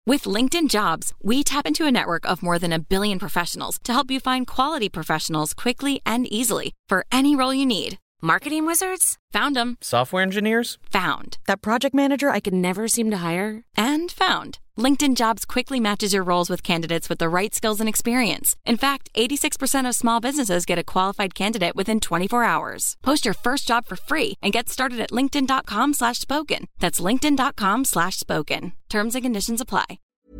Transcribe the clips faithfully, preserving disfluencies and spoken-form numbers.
With LinkedIn Jobs, we tap into a network of more than a billion professionals to help you find quality professionals quickly and easily for any role you need. Marketing wizards? Found them. Software engineers? Found. That project manager I could never seem to hire? And found. LinkedIn Jobs quickly matches your roles with candidates with the right skills and experience. In fact, eighty-six percent of small businesses get a qualified candidate within twenty-four hours. Post your first job for free and get started at linkedin.com slash spoken. That's linkedin.com slash spoken. Terms and conditions apply.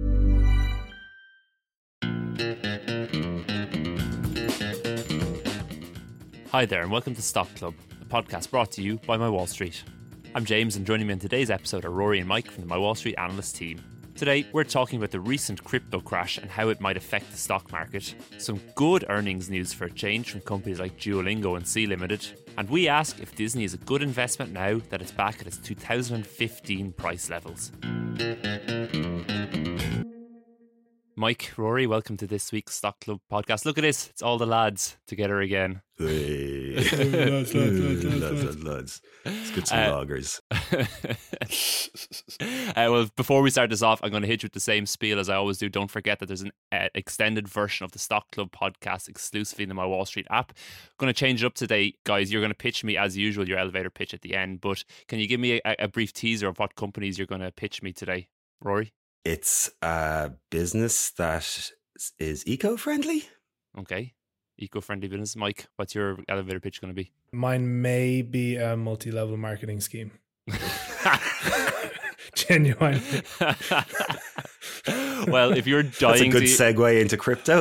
Hi there and welcome to Stock Club, a podcast brought to you by My Wall Street. I'm James and joining me in today's episode are Rory and Mike from the My Wall Street analyst team. Today we're talking about the recent crypto crash and how it might affect the stock market, some good earnings news for a change from companies like Duolingo and Sea Limited, and we ask if Disney is a good investment now that it's back at its two thousand fifteen price levels. Mike, Rory, welcome to this week's Stock Club podcast. Look at this, it's all the lads together again. Hey. lads, lads, lads, lads, lads, lads. Let's get some Uh, loggers. uh, well, before we start this off, I'm going to hit you with the same spiel as I always do. Don't forget that there's an uh, extended version of the Stock Club podcast exclusively in the My Wall Street app. I'm going to change it up today, guys. You're going to pitch me, as usual, your elevator pitch at the end. But can you give me a, a brief teaser of what companies you're going to pitch me today, Rory? It's a business that is eco-friendly. Okay. Eco-friendly business. Mike, what's your elevator pitch going to be? Mine may be a multi-level marketing scheme. Genuine. Well, if you're dying That's a good to... segue into crypto.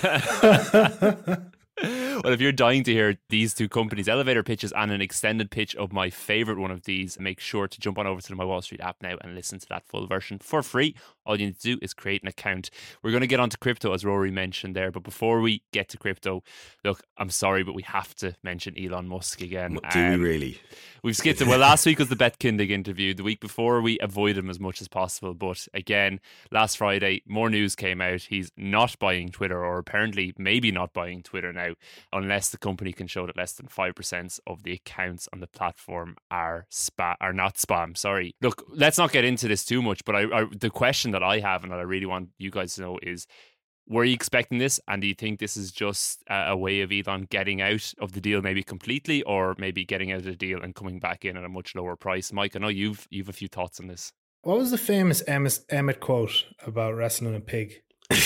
Well, if you're dying to hear these two companies' elevator pitches and an extended pitch of my favorite one of these, make sure to jump on over to the My Wall Street app now and listen to that full version for free. All you need to do is create an account. We're going to get onto crypto, as Rory mentioned there, but before we get to crypto, look, I'm sorry, but we have to mention Elon Musk again. Do um, we really? We've skipped it. Well, last week was the Beth Kindig interview. The week before, we avoided him as much as possible. But again, last Friday, more news came out. He's not buying Twitter, or apparently maybe not buying Twitter now, unless the company can show that less than five percent of the accounts on the platform are spa- are not spam. Sorry. Look, let's not get into this too much, but I, I, the question that I have and that I really want you guys to know is, were you expecting this, and do you think this is just a, a way of Elon getting out of the deal maybe completely, or maybe getting out of the deal and coming back in at a much lower price? Mike, I know you've you've a few thoughts on this. What was the famous Emmett, Emmett quote about wrestling a pig?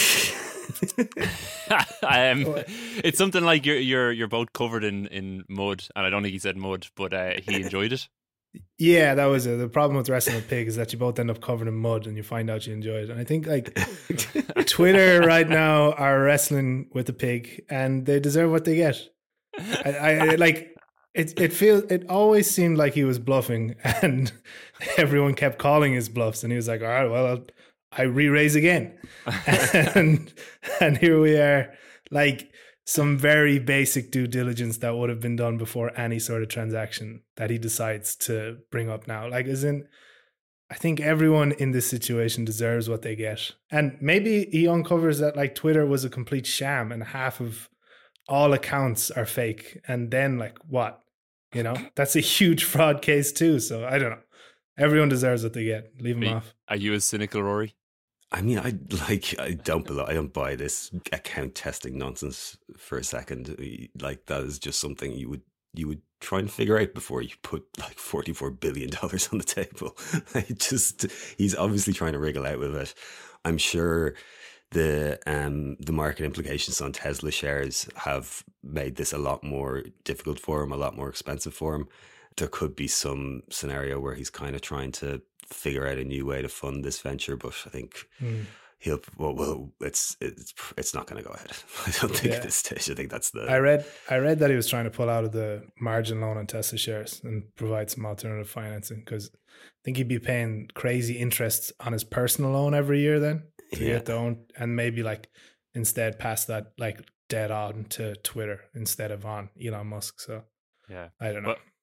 um, it's something like you're you're you're both covered in, in mud, and I don't think he said mud, but uh, he enjoyed it. Yeah, that was it. The problem with wrestling a pig is that you both end up covered in mud and you find out you enjoy it. And I think like Twitter right now are wrestling with the pig, and they deserve what they get. I, I like it. It feels. It always seemed like he was bluffing, and everyone kept calling his bluffs, and he was like, "All right, well, I'll, I re-raise again," and and here we are, like some very basic due diligence that would have been done before any sort of transaction that he decides to bring up now. Like, as in, I think everyone in this situation deserves what they get. And maybe he uncovers that like Twitter was a complete sham and half of all accounts are fake. And then like what? You know, that's a huge fraud case too. So I don't know. Everyone deserves what they get. Leave them are you, off. Are you as cynical, Rory? I mean, I like. I don't. belo- I don't buy this account testing nonsense for a second. Like that is just something you would you would try and figure out before you put like forty-four billion dollars on the table. I just he's obviously trying to wriggle out with it. I'm sure the um the market implications on Tesla shares have made this a lot more difficult for him, a lot more expensive for him. There could be some scenario where he's kind of trying to figure out a new way to fund this venture, but I think mm. he'll well, well it's it's it's not going to go ahead. I don't think yeah. at this stage. I think that's the. I read I read that he was trying to pull out of the margin loan on Tesla shares and provide some alternative financing, because I think he'd be paying crazy interest on his personal loan every year then to yeah. get the own, and maybe like instead pass that like debt on to Twitter instead of on Elon Musk. So yeah, I don't know. But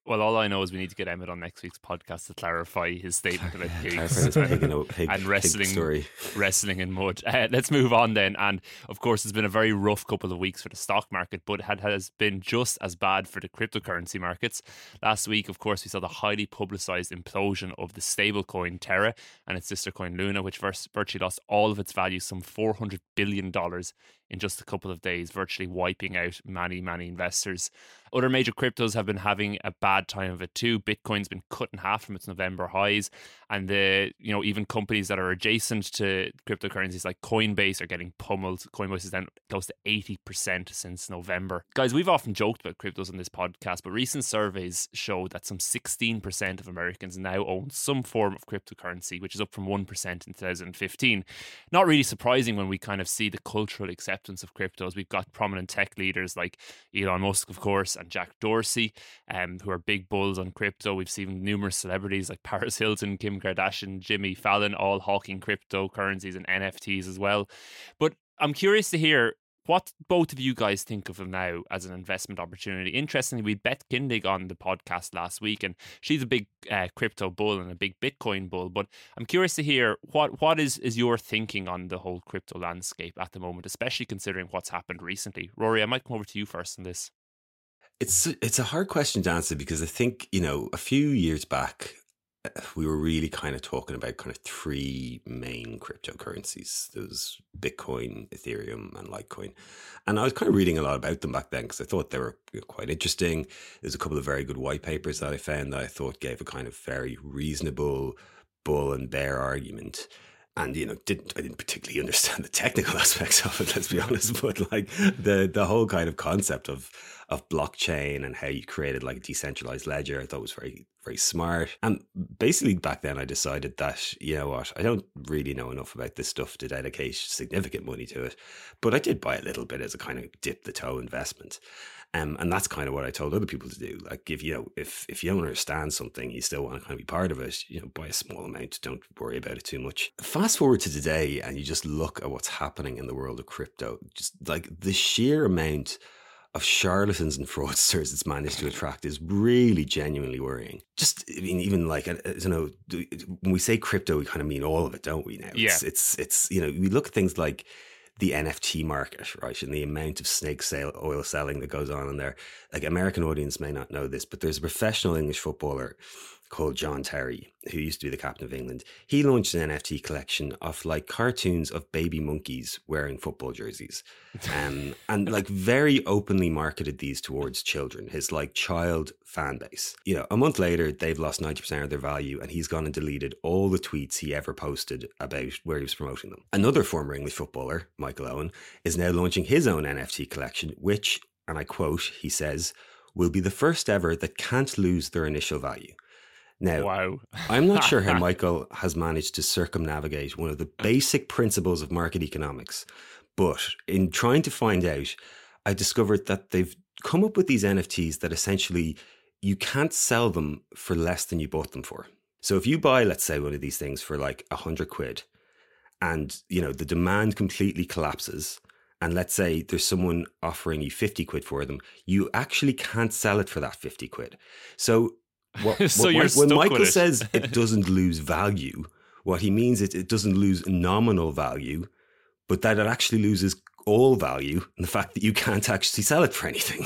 Well, all I know is we need to get Emmett on next week's podcast to clarify his statement about pigs pig and, pig, and wrestling, pig story. wrestling in mud. Uh, let's move on then. And of course, it's been a very rough couple of weeks for the stock market, but it has been just as bad for the cryptocurrency markets. Last week, of course, we saw the highly publicized implosion of the stablecoin Terra and its sister coin Luna, which virtually lost all of its value, some four hundred billion dollars in just a couple of days, virtually wiping out many, many investors. Other major cryptos have been having a bad time of it too. Bitcoin's been cut in half from its November highs, and the you know even companies that are adjacent to cryptocurrencies like Coinbase are getting pummeled. Coinbase is down close to eighty percent since November. Guys, we've often joked about cryptos on this podcast, but recent surveys show that some sixteen percent of Americans now own some form of cryptocurrency, which is up from one percent in two thousand fifteen. Not really surprising when we kind of see the cultural acceptance of cryptos. We've got prominent tech leaders like Elon Musk, of course, and Jack Dorsey, um, who are big bulls on crypto. We've seen numerous celebrities like Paris Hilton, Kim Kardashian, Jimmy Fallon, all hawking cryptocurrencies and N F Ts as well. But I'm curious to hear what both of you guys think of them now as an investment opportunity. Interestingly, we had Beth Kindig on the podcast last week, and she's a big uh, crypto bull and a big Bitcoin bull. But I'm curious to hear what what is, is your thinking on the whole crypto landscape at the moment, especially considering what's happened recently. Rory, I might come over to you first on this. It's it's a hard question to answer because I think, you know, a few years back, we were really kind of talking about kind of three main cryptocurrencies. There was Bitcoin, Ethereum, and Litecoin. And I was kind of reading a lot about them back then because I thought they were quite interesting. There's a couple of very good white papers that I found that I thought gave a kind of very reasonable bull and bear argument. And, you know, didn't I didn't particularly understand the technical aspects of it, let's be honest. But like the the whole kind of concept of of blockchain and how you created like a decentralized ledger, I thought was very, very smart. And basically back then I decided that, you know what, I don't really know enough about this stuff to dedicate significant money to it. But I did buy a little bit as a kind of dip the toe investment. Um, and that's kind of what I told other people to do. Like, if you know, if if you don't understand something, you still want to kind of be part of it, you know, buy a small amount, don't worry about it too much. Fast forward to today and you just look at what's happening in the world of crypto, just like the sheer amount of charlatans and fraudsters it's managed to attract is really genuinely worrying. Just, I mean, even like, I don't know, when we say crypto, we kind of mean all of it, don't we now? Yeah. It's, it's, it's, you know, we look at things like the N F T market, right? And the amount of snake sale, oil selling that goes on in there. Like, American audience may not know this, but there's a professional English footballer called John Terry, who used to be the captain of England. He launched an N F T collection of like cartoons of baby monkeys wearing football jerseys. Um, and like very openly marketed these towards children, his like child fan base. You know, a month later, they've lost ninety percent of their value and he's gone and deleted all the tweets he ever posted about where he was promoting them. Another former English footballer, Michael Owen, is now launching his own N F T collection, which, and I quote, he says, will be the first ever that can't lose their initial value. Now, wow. I'm not sure how Michael has managed to circumnavigate one of the basic principles of market economics, but in trying to find out, I discovered that they've come up with these N F Ts that essentially you can't sell them for less than you bought them for. So if you buy, let's say, one of these things for like a hundred quid and, you know, the demand completely collapses, and let's say there's someone offering you fifty quid for them, you actually can't sell it for that fifty quid. So What, so what, you're when stuck Michael with it. says it doesn't lose value, what he means is it doesn't lose nominal value, but that it actually loses all value in the fact that you can't actually sell it for anything.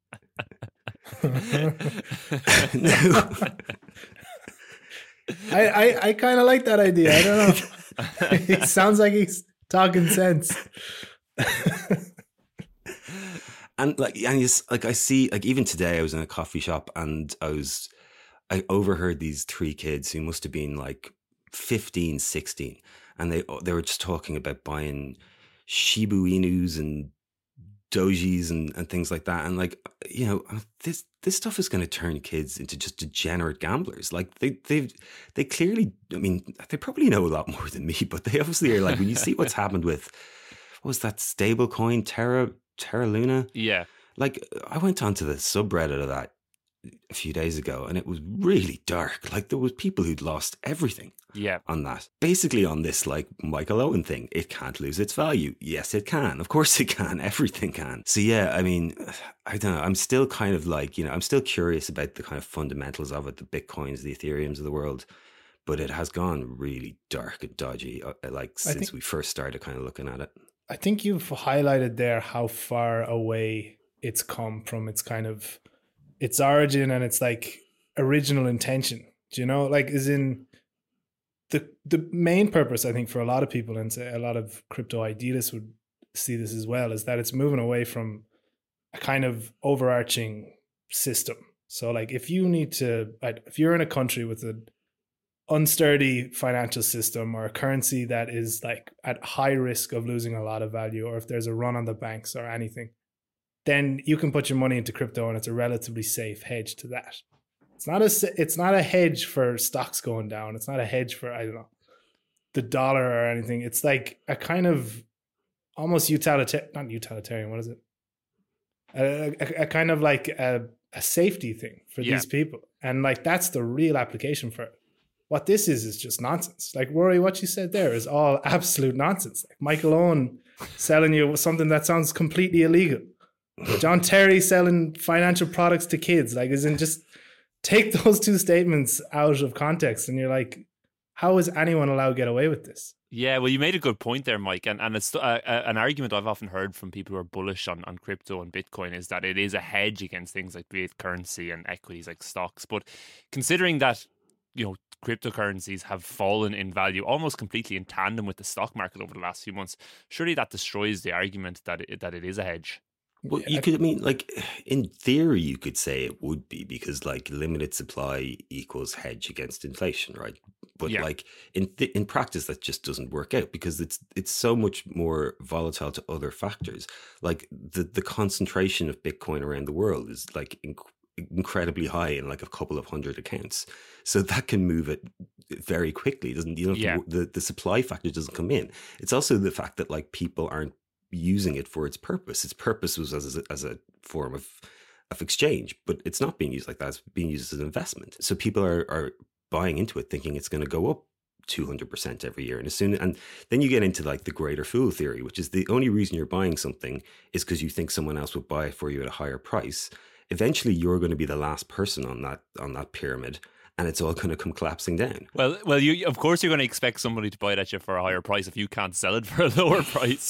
No. I, I, I kind of like that idea. I don't know. It sounds like he's talking sense. And like, and you, like I see, like even today I was in a coffee shop and I was, I overheard these three kids who must have been like fifteen, sixteen. And they they were just talking about buying Shiba Inus and dojis and, and things like that. And like, you know, this this stuff is going to turn kids into just degenerate gamblers. Like they they they clearly, I mean, they probably know a lot more than me, but they obviously are like, when you see what's happened with, what was that stable coin, Terra, Terra Luna? Yeah. Like I went onto the subreddit of that a few days ago and it was really dark. Like there was people who'd lost everything. yeah. on that. Basically on this like Michael Owen thing, it can't lose its value. Yes, it can. Of course it can. Everything can. So yeah, I mean, I don't know. I'm still kind of like, you know, I'm still curious about the kind of fundamentals of it, the Bitcoins, the Ethereums of the world. But it has gone really dark and dodgy, uh, like since think, we first started kind of looking at it. I think you've highlighted there how far away it's come from its kind of its origin and its like original intention. Do you know, like, as in the the main purpose, I think, for a lot of people, and say a lot of crypto idealists would see this as well, is that it's moving away from a kind of overarching system. So, like, if you need to, if you're in a country with a unsturdy financial system or a currency that is like at high risk of losing a lot of value, or if there's a run on the banks or anything, then you can put your money into crypto and it's a relatively safe hedge to that. It's not a it's not a hedge for stocks going down. It's not a hedge for, I don't know, the dollar or anything. It's like a kind of almost utilitarian, not utilitarian, what is it? A, a, a kind of like a, a safety thing for yeah. these people. And like that's the real application for it. What this is, is just nonsense. Like, Rory, what you said there is all absolute nonsense. Like Michael Owen selling you something that sounds completely illegal. John Terry selling financial products to kids. Like, as in, just take those two statements out of context and you're like, how is anyone allowed to get away with this? Yeah, well, you made a good point there, Mike. And, and it's uh, uh, an argument I've often heard from people who are bullish on, on crypto and Bitcoin is that it is a hedge against things like be it currency and equities like stocks. But considering that, you know, cryptocurrencies have fallen in value almost completely in tandem with the stock market over the last few months, surely that destroys the argument that it, that it is a hedge. Well, you could, I mean, like, in theory, you could say it would be because, like, limited supply equals hedge against inflation, right? But, yeah. like, in th- in practice, that just doesn't work out because it's it's so much more volatile to other factors. Like, the, the concentration of Bitcoin around the world is, like, inc- incredibly high in, like, a couple of hundred accounts. So that can move it very quickly. It doesn't, you know, yeah. the, the supply factor doesn't come in. It's also the fact that, like, people aren't using it for its purpose. Its purpose was as a, as a form of of exchange, but it's not being used like that. It's being used as an investment. So people are are buying into it, thinking it's going to go up two hundred percent every year. And as soon and then you get into like the greater fool theory, which is the only reason you're buying something is because you think someone else would buy it for you at a higher price. Eventually, you're going to be the last person on that on that pyramid. And it's all going to come collapsing down. Well, well, you of course you're going to expect somebody to buy it at you for a higher price if you can't sell it for a lower price.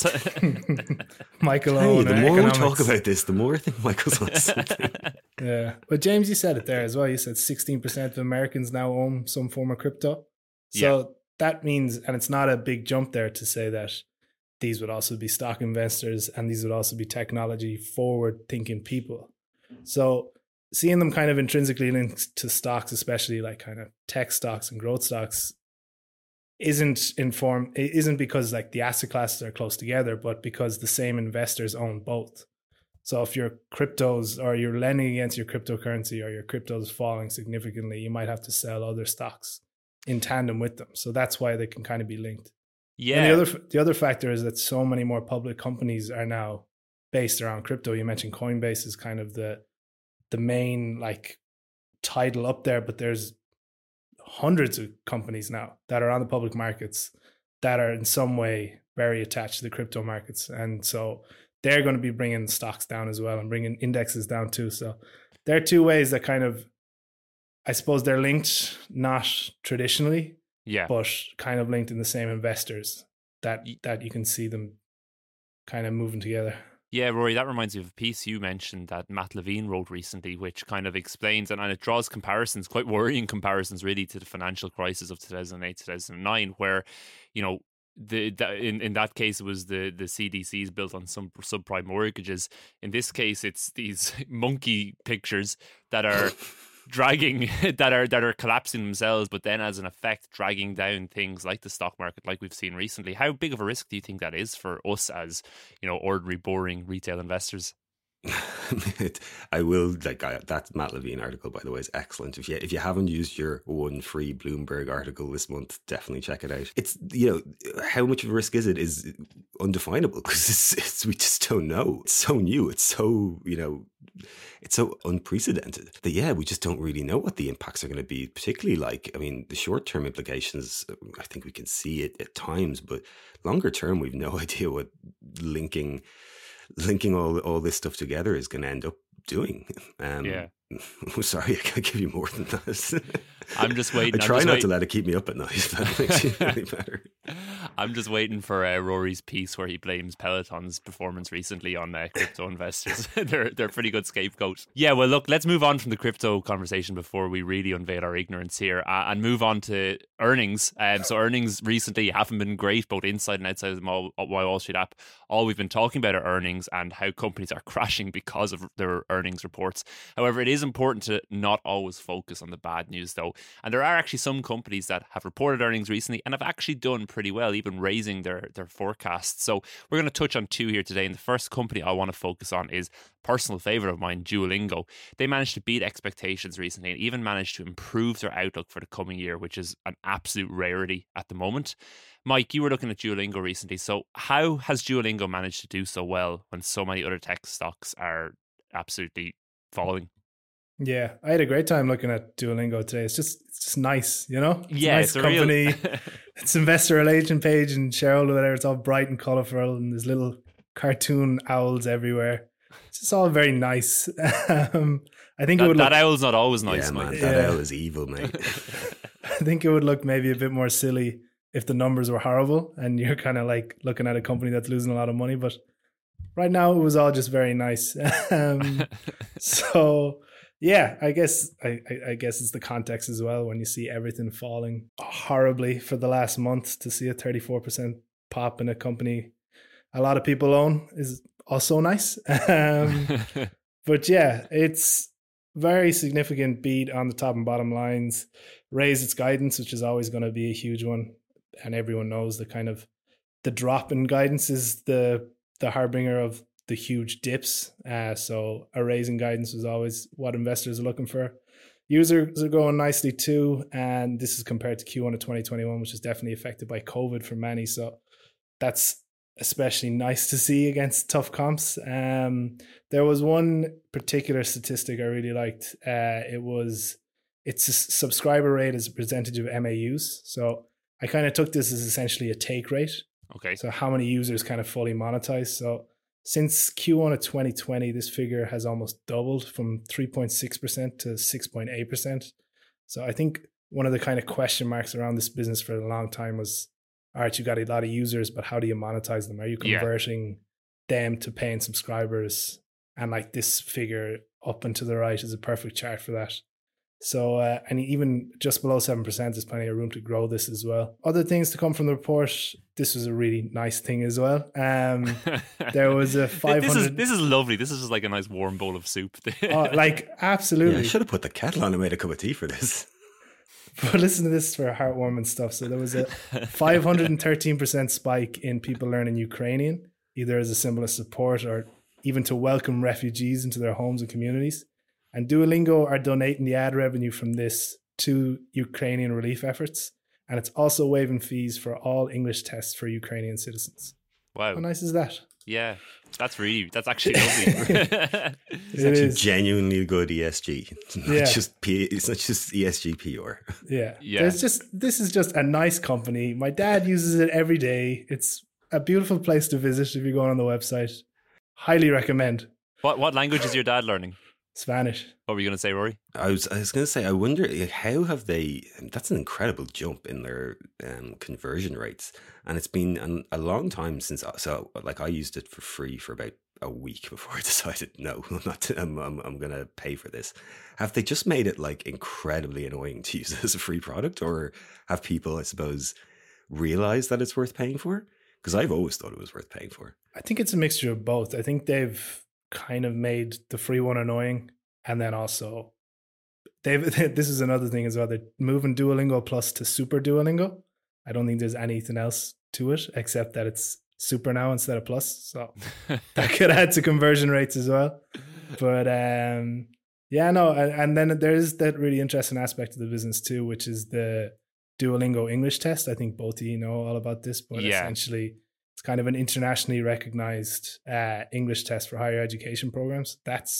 Michael Owen. Hey, the more economics. we talk about this, the more I think Michael's on something. Yeah, but James, you said it there as well. You said sixteen percent of Americans now own some form of crypto. So yeah. that means, and it's not a big jump there to say that these would also be stock investors and these would also be technology forward-thinking people. So seeing them kind of intrinsically linked to stocks, especially like kind of tech stocks and growth stocks, isn't informed. It isn't because like the asset classes are close together, but because the same investors own both. So if your cryptos or you're lending against your cryptocurrency or your cryptos is falling significantly, you might have to sell other stocks in tandem with them. So that's why they can kind of be linked. Yeah. And the other the other factor is that so many more public companies are now based around crypto. You mentioned Coinbase is kind of the the main like title up there, but there's hundreds of companies now that are on the public markets that are in some way very attached to the crypto markets. And so they're going to be bringing stocks down as well and bringing indexes down too. So there are two ways that kind of, I suppose they're linked, not traditionally, yeah, but kind of linked in the same investors that, that you can see them kind of moving together. Yeah, Rory, that reminds me of a piece you mentioned that Matt Levine wrote recently, which kind of explains and, and it draws comparisons, quite worrying comparisons really, to the financial crisis of two thousand eight, two thousand nine, where, you know, the, the in, in that case it was the, the C D Cs built on some subprime mortgages. In this case, it's these monkey pictures that are dragging that are that are collapsing themselves, but then as an effect dragging down things like the stock market, like we've seen recently. How big of a risk do you think that is for us as, you know, ordinary boring retail investors? I will like I, that Matt Levine article, by the way, is excellent. If you if you haven't used your one free Bloomberg article this month, definitely check it out. It's, you know, how much of a risk is it is undefinable because it's, it's we just don't know. It's so new. It's so, you know, it's so unprecedented that, yeah, we just don't really know what the impacts are going to be, particularly like, I mean, the short term implications, I think we can see it at times, but longer term, we've no idea what linking linking all all this stuff together is going to end up doing. Um, yeah. I'm sorry, I can't give you more than that. I'm just waiting. I try not waiting. to let it keep me up at night. That makes it really better. I'm just waiting for uh, Rory's piece where he blames Peloton's performance recently on uh, crypto investors. they're they're a pretty good scapegoat. Yeah, well, look, let's move on from the crypto conversation before we really unveil our ignorance here uh, and move on to earnings. Um, so earnings recently haven't been great, both inside and outside of the Wall, Wall Street app. All we've been talking about are earnings and how companies are crashing because of their earnings reports. However, it is important to not always focus on the bad news, though. And there are actually some companies that have reported earnings recently and have actually done pretty well, even raising their, their forecasts. So we're going to touch on two here today. And the first company I want to focus on is personal favourite of mine, Duolingo. They managed to beat expectations recently and even managed to improve their outlook for the coming year, which is an absolute rarity at the moment. Mike, you were looking at Duolingo recently. So how has Duolingo managed to do so well when so many other tech stocks are absolutely following? Yeah, I had a great time looking at Duolingo today. It's just it's just nice, you know? It's yeah, a nice it's a company. Real... It's investor relation page and shareholder letter. It's all bright and colourful and there's little cartoon owls everywhere. It's just all very nice. um, I think that, it would that look, owl's not always nice, yeah, man. Mike. That Yeah. owl is evil, mate. I think it would look maybe a bit more silly if the numbers were horrible and you're kind of like looking at a company that's losing a lot of money. But right now it was all just very nice. um, so... Yeah, I guess I, I guess it's the context as well. When you see everything falling horribly for the last month, to see a thirty-four percent pop in a company a lot of people own is also nice. Um, but yeah, it's very significant beat on the top and bottom lines. Raised its guidance, which is always going to be a huge one, and everyone knows the kind of the drop in guidance is the the harbinger of the huge dips. Uh, so a raise in guidance is always what investors are looking for. Users are going nicely too. And this is compared to Q one of twenty twenty-one, which is definitely affected by COVID for many. So that's especially nice to see against tough comps. Um, there was one particular statistic I really liked. Uh, it was, it's a subscriber rate as a percentage of M A Us. So I kind of took this as essentially a take rate. Okay. So how many users kind of fully monetize. So since Q one of twenty twenty, this figure has almost doubled from three point six percent to six point eight percent. So I think one of the kind of question marks around this business for a long time was, all right, you got a lot of users, but how do you monetize them? Are you converting yeah. them to paying subscribers? And like this figure up and to the right is a perfect chart for that. So, uh, and even just below seven percent, there's plenty of room to grow this as well. Other things to come from the report. This was a really nice thing as well. Um, there was a five hundred. This is, this is lovely. This is just like a nice warm bowl of soup. Oh, like, absolutely. Yeah, I should have put the kettle on and made a cup of tea for this. But listen to this for heartwarming stuff. So there was a five hundred thirteen percent spike in people learning Ukrainian, either as a symbol of support or even to welcome refugees into their homes and communities. And Duolingo are donating the ad revenue from this to Ukrainian relief efforts. And it's also waiving fees for all English tests for Ukrainian citizens. Wow. How nice is that? Yeah, that's really, that's actually lovely. It's It actually is. genuinely good E S G. It's not Yeah. just P, it's not just E S G P R. Yeah. Yeah. There's just, this is just a nice company. My dad uses it every day. It's a beautiful place to visit if you're going on the website. Highly recommend. What what language is your dad learning? Spanish. What were you going to say, Rory? I was I was going to say, I wonder like, how have they? That's an incredible jump in their um, conversion rates, and it's been an, a long time since. So, like, I used it for free for about a week before I decided no, I'm not. I'm I'm, I'm going to pay for this. Have they just made it like incredibly annoying to use it as a free product, or have people, I suppose, realized that it's worth paying for? Because I've always thought it was worth paying for. I think it's a mixture of both. I think they've kind of made the free one annoying, and then also they've this is another thing as well. They're moving Duolingo Plus to Super Duolingo. I don't think there's anything else to it except that it's Super now instead of Plus. So that could add to conversion rates as well. But um, yeah, no, and, and then there's that really interesting aspect of the business too, which is the Duolingo English test. I think both of you know all about this, but Yeah. essentially it's kind of an internationally recognized uh, English test for higher education programs. That's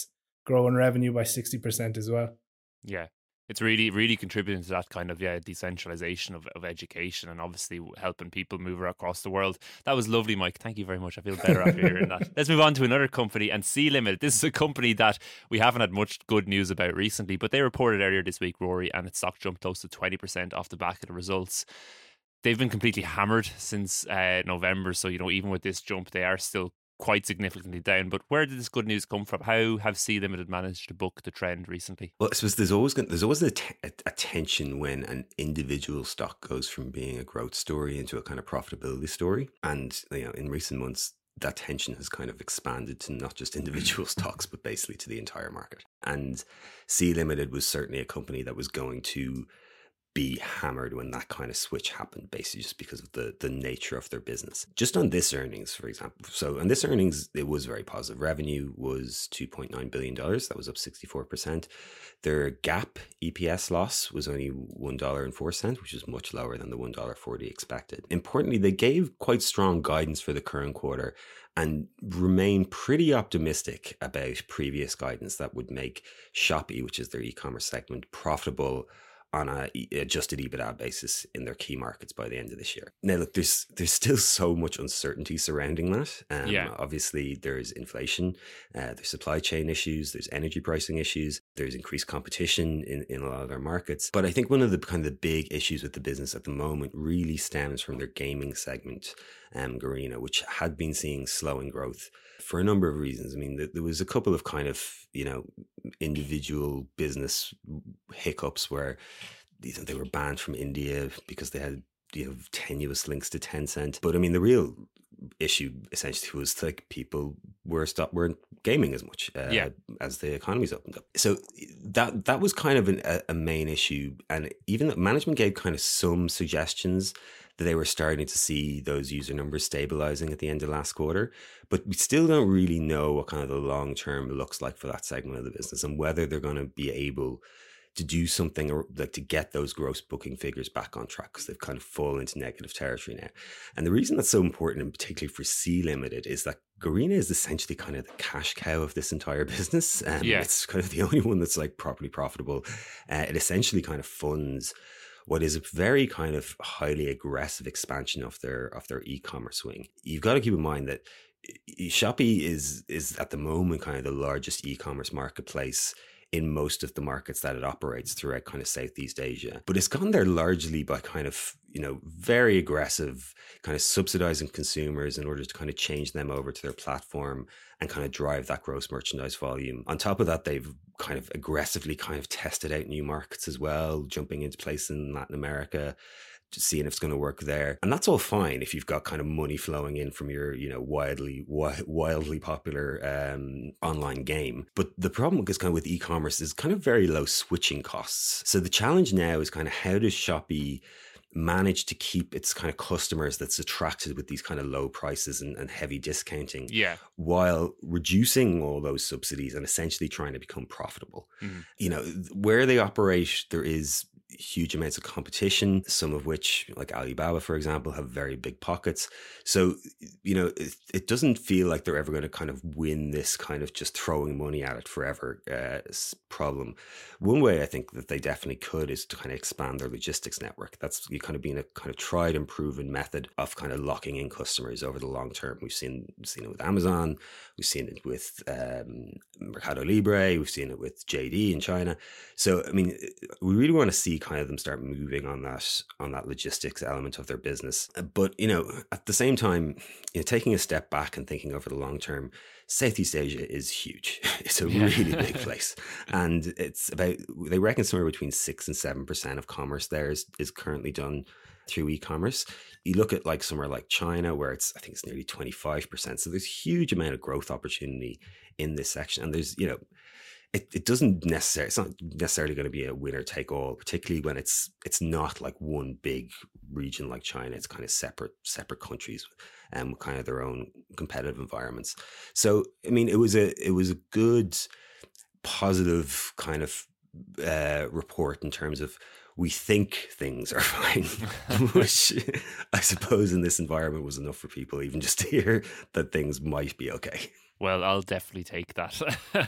growing revenue by sixty percent as well. Yeah. It's really, really contributing to that kind of, yeah, decentralization of, of education and obviously helping people move across the world. That was lovely, Mike. Thank you very much. I feel better after hearing that. Let's move on to another company, and Sea Limited. This is a company that we haven't had much good news about recently, but they reported earlier this week, Rory, and its stock jumped close to twenty percent off the back of the results. They've been completely hammered since uh, November. So, you know, even with this jump, they are still quite significantly down. But where did this good news come from? How have Sea Limited managed to buck the trend recently? Well, I suppose there's always there's always a, t- a tension when an individual stock goes from being a growth story into a kind of profitability story. And, you know, in recent months, that tension has kind of expanded to not just individual stocks, but basically to the entire market. And Sea Limited was certainly a company that was going to be hammered when that kind of switch happened, basically just because of the the nature of their business. Just on this earnings, for example. So on this earnings, it was very positive. Revenue was two point nine billion dollars. That was up sixty-four percent. Their GAAP E P S loss was only one dollar and four cents, which is much lower than the one dollar forty expected. Importantly, they gave quite strong guidance for the current quarter and remain pretty optimistic about previous guidance that would make Shopee, which is their e-commerce segment, profitable on a adjusted EBITDA basis in their key markets by the end of this year. Now, look, there's there's still so much uncertainty surrounding that. Um, yeah. Obviously, there's inflation, uh, there's supply chain issues, there's energy pricing issues, there's increased competition in, in a lot of their markets. But I think one of the kind of the big issues with the business at the moment really stems from their gaming segment, um, Garena, which had been seeing slowing growth for a number of reasons. I mean, there was a couple of kind of, you know, individual business hiccups where they were banned from India because they had, you know, tenuous links to Tencent. But I mean, the real issue essentially was like people were stopped weren't gaming as much uh, yeah. as the economy's opened up. So that that was kind of an, a, a main issue, and even management gave kind of some suggestions that they were starting to see those user numbers stabilizing at the end of last quarter, but we still don't really know what kind of the long term looks like for that segment of the business and whether they're going to be able to do something or like to get those gross booking figures back on track, because they've kind of fallen into negative territory now. And the reason that's so important, and particularly for Sea Limited, is that Garena is essentially kind of the cash cow of this entire business. Um, yeah. It's kind of the only one that's like properly profitable. Uh, it essentially kind of funds what is a very kind of highly aggressive expansion of their of their e-commerce wing. You've got to keep in mind that Shopee is is at the moment kind of the largest e-commerce marketplace in most of the markets that it operates throughout kind of Southeast Asia. But it's gone there largely by kind of, you know, very aggressive kind of subsidizing consumers in order to kind of change them over to their platform and kind of drive that gross merchandise volume. On top of that, they've kind of aggressively kind of tested out new markets as well, jumping into place in Latin America, just seeing if it's going to work there. And that's all fine if you've got kind of money flowing in from your, you know, wildly, wildly popular um, online game. But the problem is kind of with e-commerce is kind of very low switching costs. So the challenge now is kind of how does Shopee manage to keep its kind of customers that's attracted with these kind of low prices and, and heavy discounting, yeah, while reducing all those subsidies and essentially trying to become profitable. Mm-hmm. You know, where they operate, there is huge amounts of competition, some of which, like Alibaba, for example, have very big pockets. So, you know, it, it doesn't feel like they're ever going to kind of win this kind of just throwing money at it forever uh, problem. One way I think that they definitely could is to kind of expand their logistics network. That's kind of been a kind of tried and proven method of kind of locking in customers over the long term. We've seen, seen it with Amazon, we've seen it with um, Mercado Libre, we've seen it with J D in China. So, I mean, we really want to see kind of them start moving on that on that logistics element of their business. But, you know, at the same time, you know, taking a step back and thinking over the long term, Southeast Asia is huge. It's a really big place. And it's about, they reckon somewhere between six and seven percent of commerce there is, is currently done through e-commerce. You look at like somewhere like China, where it's, I think it's nearly twenty-five percent. So there's a huge amount of growth opportunity in this section. And there's, you know, It it doesn't necessarily, it's not necessarily going to be a winner take all, particularly when it's it's not like one big region like China. It's kind of separate separate countries and um, kind of their own competitive environments. So I mean, it was a it was a good positive kind of uh, report in terms of we think things are fine, which I suppose in this environment was enough for people even just to hear that things might be okay. Well, I'll definitely take that.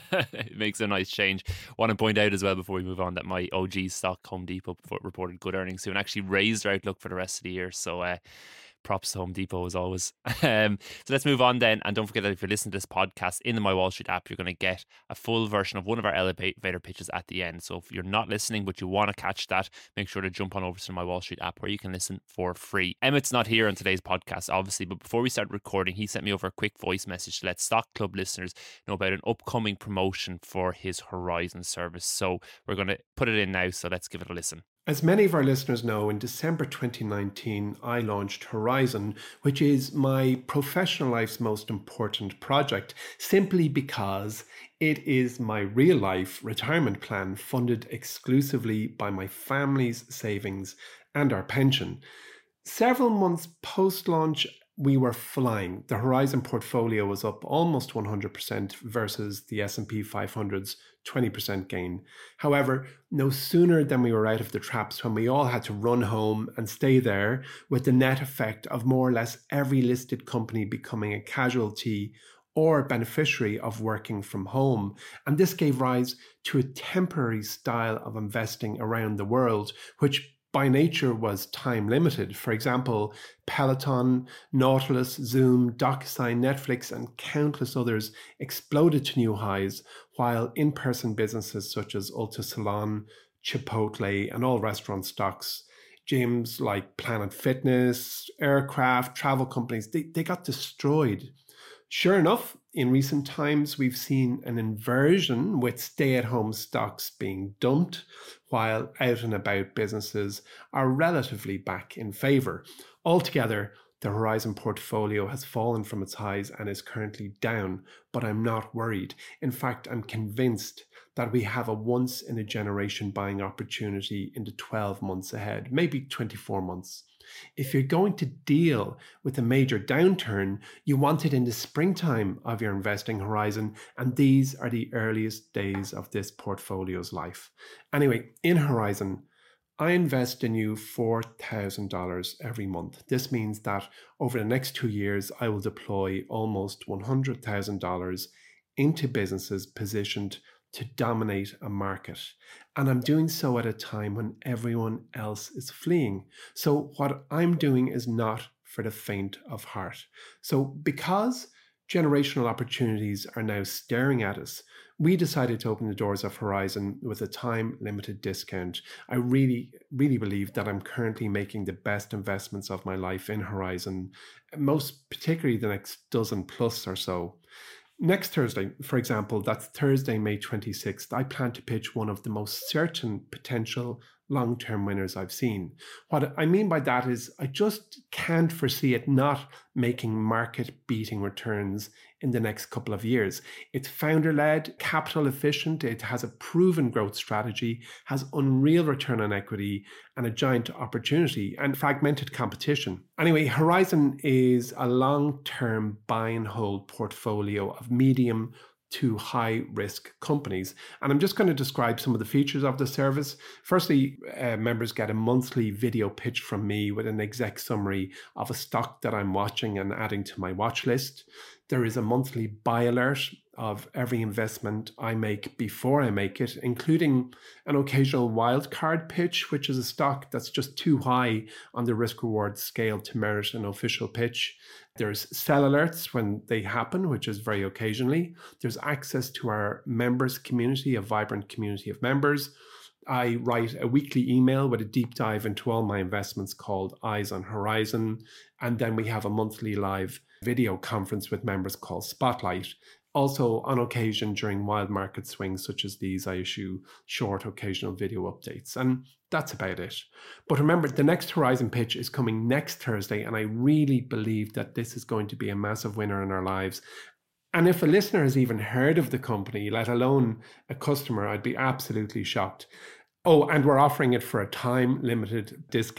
It makes a nice change. Want to point out as well before we move on that my O G stock, Home Depot, reported good earnings soon, actually raised their outlook for the rest of the year. So uh, props to Home Depot as always. Um, so let's move on then. And don't forget that if you're listening to this podcast in the My Wall Street app, you're going to get a full version of one of our elevator pitches at the end. So if you're not listening but you want to catch that, make sure to jump on over to the My Wall Street app where you can listen for free. Emmett's not here on today's podcast, obviously, but before we start recording, he sent me over a quick voice message to let Stock Club listeners know about an upcoming promotion for his Horizon service. So we're going to put it in now, so let's give it a listen. As many of our listeners know, in December twenty nineteen, I launched Horizon, which is my professional life's most important project, simply because it is my real life retirement plan funded exclusively by my family's savings and our pension. Several months post-launch, we were flying. The Horizon portfolio was up almost one hundred percent versus the S and P five hundred's twenty percent gain. However, no sooner than we were out of the traps when we all had to run home and stay there, with the net effect of more or less every listed company becoming a casualty or beneficiary of working from home. And this gave rise to a temporary style of investing around the world, which by nature was time limited. For example, Peloton, Nautilus, Zoom, DocuSign, Netflix, and countless others exploded to new highs, while in-person businesses such as Ulta Salon, Chipotle, and all restaurant stocks, gyms like Planet Fitness, aircraft, travel companies, they, they got destroyed. Sure enough, in recent times, we've seen an inversion with stay-at-home stocks being dumped, while out and about businesses are relatively back in favor. Altogether, the Horizon portfolio has fallen from its highs and is currently down, but I'm not worried. In fact, I'm convinced that we have a once-in-a-generation buying opportunity in the twelve months ahead, maybe twenty-four months. If you're going to deal with a major downturn, you want it in the springtime of your investing horizon, and these are the earliest days of this portfolio's life. Anyway, in Horizon, I invest in you four thousand dollars every month. This means that over the next two years, I will deploy almost one hundred thousand dollars into businesses positioned to dominate a market. And I'm doing so at a time when everyone else is fleeing. So what I'm doing is not for the faint of heart. So because generational opportunities are now staring at us, we decided to open the doors of Horizon with a time-limited discount. I really, really believe that I'm currently making the best investments of my life in Horizon, most particularly the next dozen plus or so. Next Thursday, for example, that's Thursday, May twenty-sixth, I plan to pitch one of the most certain potential long-term winners I've seen. What I mean by that is I just can't foresee it not making market-beating returns in the next couple of years. It's founder-led, capital efficient, it has a proven growth strategy, has unreal return on equity, and a giant opportunity and fragmented competition. Anyway, Horizon is a long-term buy and hold portfolio of medium to high risk companies. And I'm just going to describe some of the features of the service. Firstly, uh, members get a monthly video pitch from me with an exec summary of a stock that I'm watching and adding to my watch list. There is a monthly buy alert of every investment I make before I make it, including an occasional wildcard pitch, which is a stock that's just too high on the risk-reward scale to merit an official pitch. There's sell alerts when they happen, which is very occasionally. There's access to our members community, a vibrant community of members. I write a weekly email with a deep dive into all my investments called Eyes on Horizon. And then we have a monthly live video conference with members called Spotlight. Also, on occasion during wild market swings such as these, I issue short occasional video updates. And that's about it. But remember, the next Horizon pitch is coming next Thursday, and I really believe that this is going to be a massive winner in our lives. And if a listener has even heard of the company, let alone a customer, I'd be absolutely shocked. Oh, and we're offering it for a time-limited discount.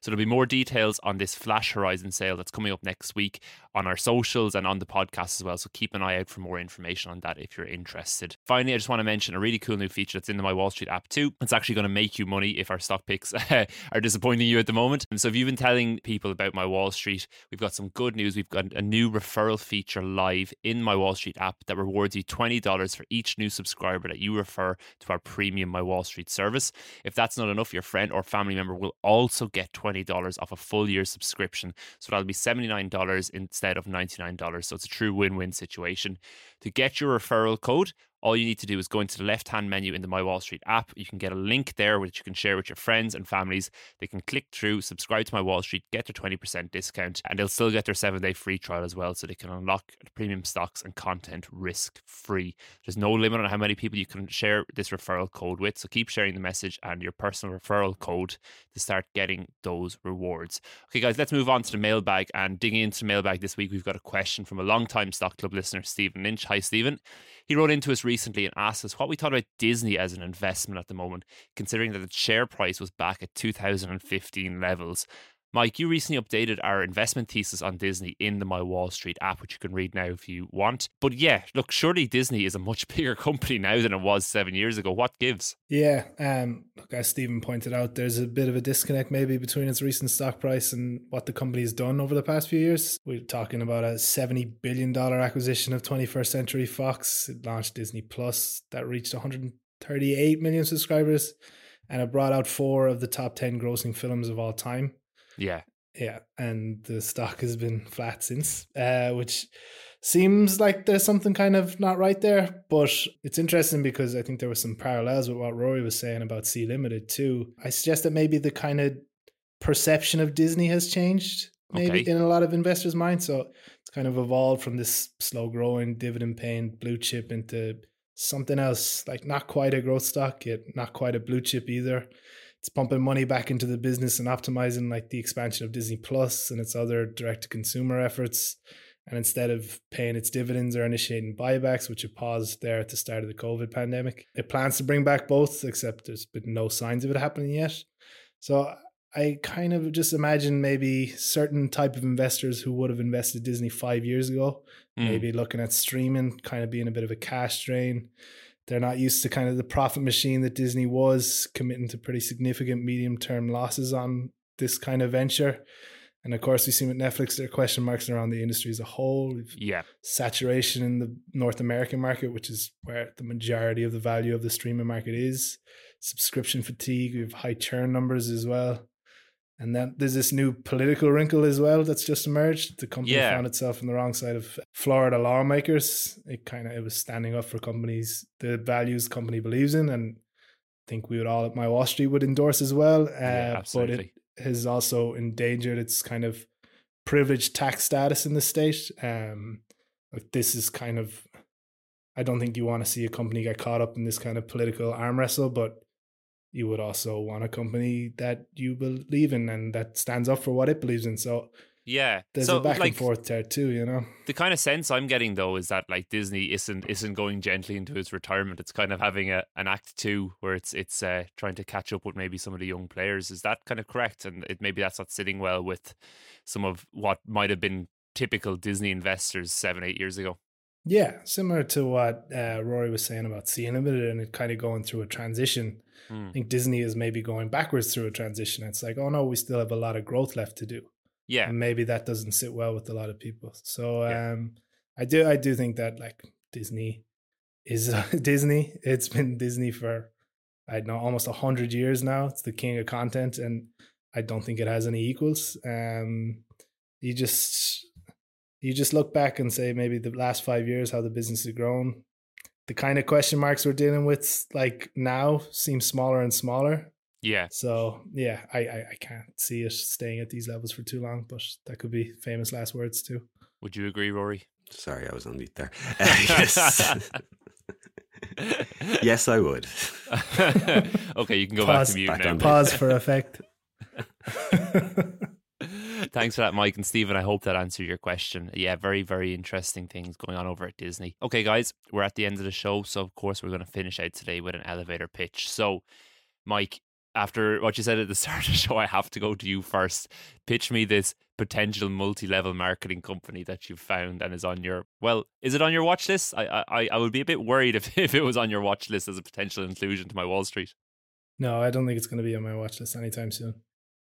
So there'll be more details on this Flash Horizon sale that's coming up next week on our socials and on the podcast as well. So keep an eye out for more information on that if you're interested. Finally, I just want to mention a really cool new feature that's in the My Wall Street app too. It's actually going to make you money if our stock picks are disappointing you at the moment. And so if you've been telling people about My Wall Street, we've got some good news. We've got a new referral feature live in My Wall Street app that rewards you twenty dollars for each new subscriber that you refer to our premium My Wall Street service. If that's not enough, your friend or family member will also get twenty dollars off a full year subscription. So that'll be seventy-nine dollars instead of ninety-nine dollars. So it's a true win-win situation. To get your referral code, all you need to do is go into the left-hand menu in the My Wall Street app. You can get a link there which you can share with your friends and families. They can click through, subscribe to My Wall Street, get their twenty percent discount, and they'll still get their seven-day free trial as well, so they can unlock premium stocks and content risk-free. There's no limit on how many people you can share this referral code with, so keep sharing the message and your personal referral code to start getting those rewards. Okay, guys, let's move on to the mailbag, and digging into the mailbag this week, we've got a question from a long-time Stock Club listener, Stephen Lynch. Hi, Stephen. He wrote into us recently and asked us what we thought about Disney as an investment at the moment, considering that its share price was back at two thousand fifteen levels. Mike, you recently updated our investment thesis on Disney in the My Wall Street app, which you can read now if you want. But yeah, look, surely Disney is a much bigger company now than it was seven years ago. What gives? Yeah, um, look, as Stephen pointed out, there's a bit of a disconnect maybe between its recent stock price and what the company has done over the past few years. We're talking about a seventy billion dollars acquisition of twenty-first Century Fox. It launched Disney Plus that reached one hundred thirty-eight million subscribers, and it brought out four of the top ten grossing films of all time. Yeah. Yeah. And the stock has been flat since, uh, which seems like there's something kind of not right there. But it's interesting because I think there were some parallels with what Rory was saying about Sea Limited too. I suggest that maybe the kind of perception of Disney has changed, maybe okay. in a lot of investors' minds. So it's kind of evolved from this slow growing, dividend paying blue chip into something else, like not quite a growth stock, yet not quite a blue chip either. It's pumping money back into the business and optimizing like the expansion of Disney Plus and its other direct-to-consumer efforts. And instead of paying its dividends or initiating buybacks, which it paused there at the start of the COVID pandemic, it plans to bring back both, except there's been no signs of it happening yet. So I kind of just imagine maybe certain type of investors who would have invested Disney five years ago, mm. maybe looking at streaming kind of being a bit of a cash drain. They're not used to kind of the profit machine that Disney was, committing to pretty significant medium-term losses on this kind of venture. And of course, we've seen with Netflix, there are question marks around the industry as a whole. We've yeah. saturation in the North American market, which is where the majority of the value of the streaming market is. Subscription fatigue. We have high churn numbers as well. And then there's this new political wrinkle as well that's just emerged. The company yeah. found itself on the wrong side of Florida lawmakers. It kind of it was standing up for companies, the values the company believes in, and I think we would all at My Wall Street would endorse as well. Uh, yeah, absolutely. But it has also endangered its kind of privileged tax status in the state. Um, like this is kind of, I don't think you want to see a company get caught up in this kind of political arm wrestle, but you would also want a company that you believe in and that stands up for what it believes in. So yeah, there's so, a back like, and forth there too, you know. The kind of sense I'm getting though is that like Disney isn't isn't going gently into its retirement. It's kind of having a an act two where it's it's uh, trying to catch up with maybe some of the young players. Is that kind of correct? And it, maybe that's not sitting well with some of what might have been typical Disney investors seven eight years ago. Yeah, similar to what uh, Rory was saying about Sea Limited and it kind of going through a transition. Mm. I think Disney is maybe going backwards through a transition. It's like, oh no, we still have a lot of growth left to do. Yeah, and maybe that doesn't sit well with a lot of people. So yeah. um, I do, I do think that like Disney is uh, Disney. It's been Disney for I don't know almost a hundred years now. It's the king of content, and I don't think it has any equals. Um, you just you just look back and say maybe the last five years how the business has grown. The kind of question marks we're dealing with like now seem smaller and smaller. Yeah. So yeah, I, I, I can't see it staying at these levels for too long, but that could be famous last words too. Would you agree, Rory? Sorry, I was on mute there. Uh, yes. Yes, I would. Okay, you can go pause, back to mute back now. Pause for effect. Thanks for that, Mike and Stephen. I hope that answered your question. Yeah, very, very interesting things going on over at Disney. Okay, guys, we're at the end of the show. So, of course, we're going to finish out today with an elevator pitch. So, Mike, after what you said at the start of the show, I have to go to you first. Pitch me this potential multi-level marketing company that you've found and is on your, well, is it on your watch list? I I, I would be a bit worried if, if it was on your watch list as a potential inclusion to my Wall Street. No, I don't think it's going to be on my watch list anytime soon.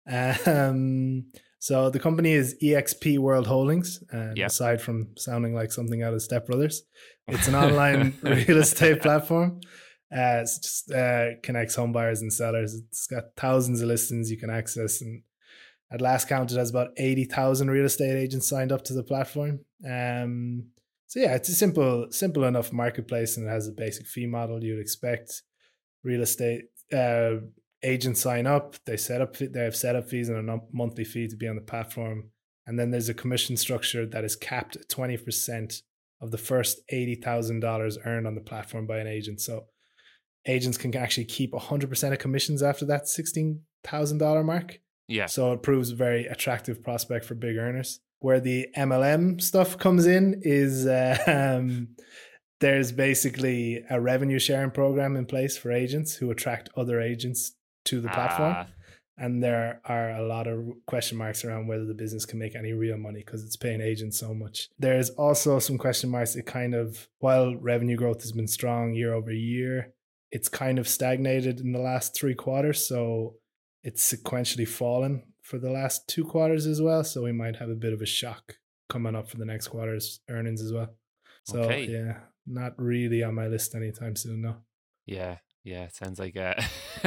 Um, so the company is E X P World Holdings. And yep. aside from sounding like something out of Step Brothers, it's an online real estate platform. Uh, it just uh, connects home buyers and sellers. It's got thousands of listings you can access, and at last count, it has about eighty thousand real estate agents signed up to the platform. Um, so yeah, it's a simple, simple enough marketplace, and it has a basic fee model you'd expect. Real estate uh, agents sign up, they set up, they have setup fees and a monthly fee to be on the platform, and then there's a commission structure that is capped at twenty percent of the first eighty thousand dollars earned on the platform by an agent. So agents can actually keep one hundred percent of commissions after that sixteen thousand dollars mark. Yeah. So it proves a very attractive prospect for big earners. Where the M L M stuff comes in is uh, um, there's basically a revenue sharing program in place for agents who attract other agents to the platform. Ah. And there are a lot of question marks around whether the business can make any real money because it's paying agents so much. There's also some question marks. It kind of, while revenue growth has been strong year over year, it's kind of stagnated in the last three quarters. So it's sequentially fallen for the last two quarters as well. So we might have a bit of a shock coming up for the next quarter's earnings as well. So Okay. yeah, not really on my list anytime soon, no. Yeah. Yeah, it sounds like a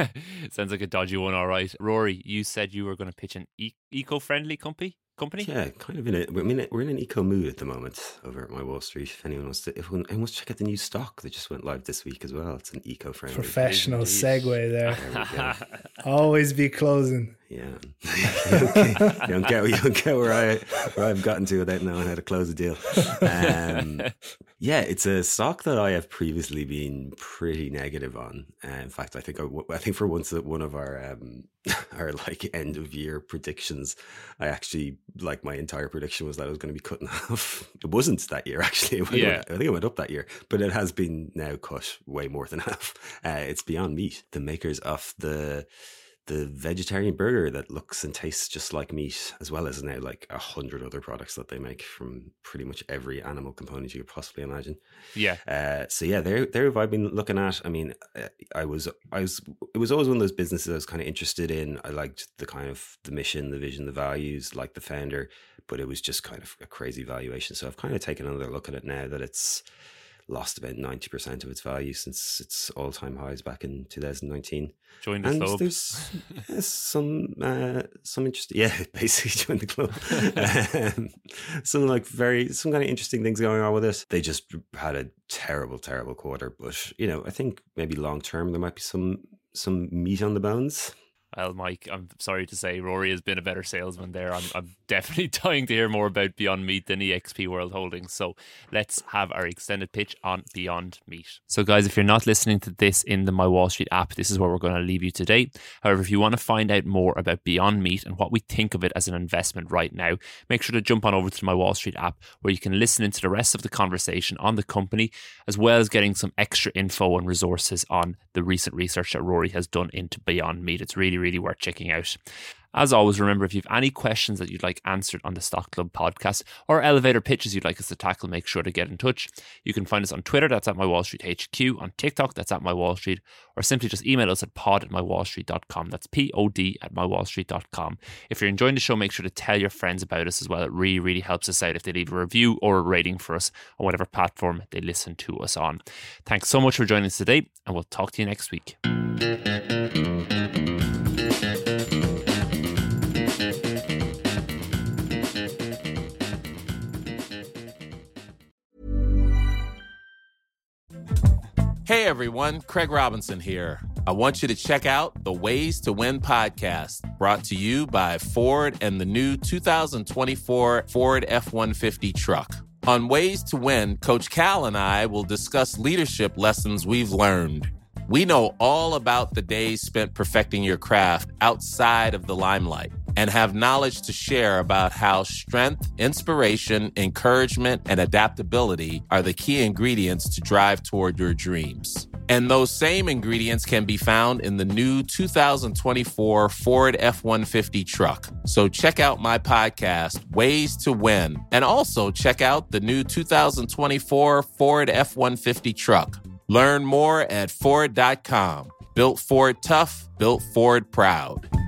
it sounds like a dodgy one. All right, Rory, you said you were going to pitch an e- eco-friendly company. Company? Yeah, kind of in a. I mean, we're in an eco mood at the moment over at my Wall Street. If anyone wants to, if anyone wants to check out the new stock that just went live this week as well, it's an eco-friendly. Professional Indeed. segue there. There we go. Always be closing. Yeah, okay. you don't get you don't get where I where I've gotten to without knowing how to close a deal. Um, yeah, it's a stock that I have previously been pretty negative on. Uh, in fact, I think I, I think for once that one of our um, our like end of year predictions, I actually like my entire prediction was that it was going to be cut in half. It wasn't that year actually. It went, Yeah. I think it went up that year, but it has been now cut way more than half. Uh, it's Beyond Meat, the makers of the. the vegetarian burger that looks and tastes just like meat, as well as now like a hundred other products that they make from pretty much every animal component you could possibly imagine. Yeah. Uh, so yeah, there, there have I been looking at. I mean, uh, I was, I was, it was always one of those businesses I was kind of interested in. I liked the kind of the mission, the vision, the values, like the founder, but it was just kind of a crazy valuation. So I've kind of taken another look at it now that it's lost about ninety percent of its value since its all-time highs back in two thousand nineteen. Join the and club. there's yeah, some uh, some interesting, yeah, basically join the club. um, some like very some kind of interesting things going on with it. They just had a terrible, terrible quarter, but you know, I think maybe long term there might be some some meat on the bones. Well, Mike, I'm sorry to say Rory has been a better salesman there. I'm, I'm definitely dying to hear more about Beyond Meat than E X P World Holdings. So let's have our extended pitch on Beyond Meat. So guys, if you're not listening to this in the My Wall Street app, this is where we're going to leave you today. However, if you want to find out more about Beyond Meat and what we think of it as an investment right now, make sure to jump on over to the My Wall Street app where you can listen into the rest of the conversation on the company, as well as getting some extra info and resources on the recent research that Rory has done into Beyond Meat. It's really, really worth checking out. As always, remember, if you have any questions that you'd like answered on the Stock Club podcast or elevator pitches you'd like us to tackle, make sure to get in touch. You can find us on Twitter, that's at My Wall Street H Q, on TikTok, that's at My Wall Street, or simply just email us at pod at my wall street dot com. That's P O D at my wall street dot com. If you're enjoying the show, make sure to tell your friends about us as well. It really, really helps us out if they leave a review or a rating for us on whatever platform they listen to us on. Thanks so much for joining us today, and we'll talk to you next week. Hey everyone, Craig Robinson here. I want you to check out the Ways to Win podcast, brought to you by Ford and the new two thousand twenty-four Ford F one fifty truck. On Ways to Win, Coach Cal and I will discuss leadership lessons we've learned. We know all about the days spent perfecting your craft outside of the limelight and have knowledge to share about how strength, inspiration, encouragement, and adaptability are the key ingredients to drive toward your dreams. And those same ingredients can be found in the new two thousand twenty-four Ford F one fifty truck. So check out my podcast, Ways to Win, and also check out the new two thousand twenty-four Ford F one fifty truck. Learn more at Ford dot com. Built Ford tough, built Ford proud.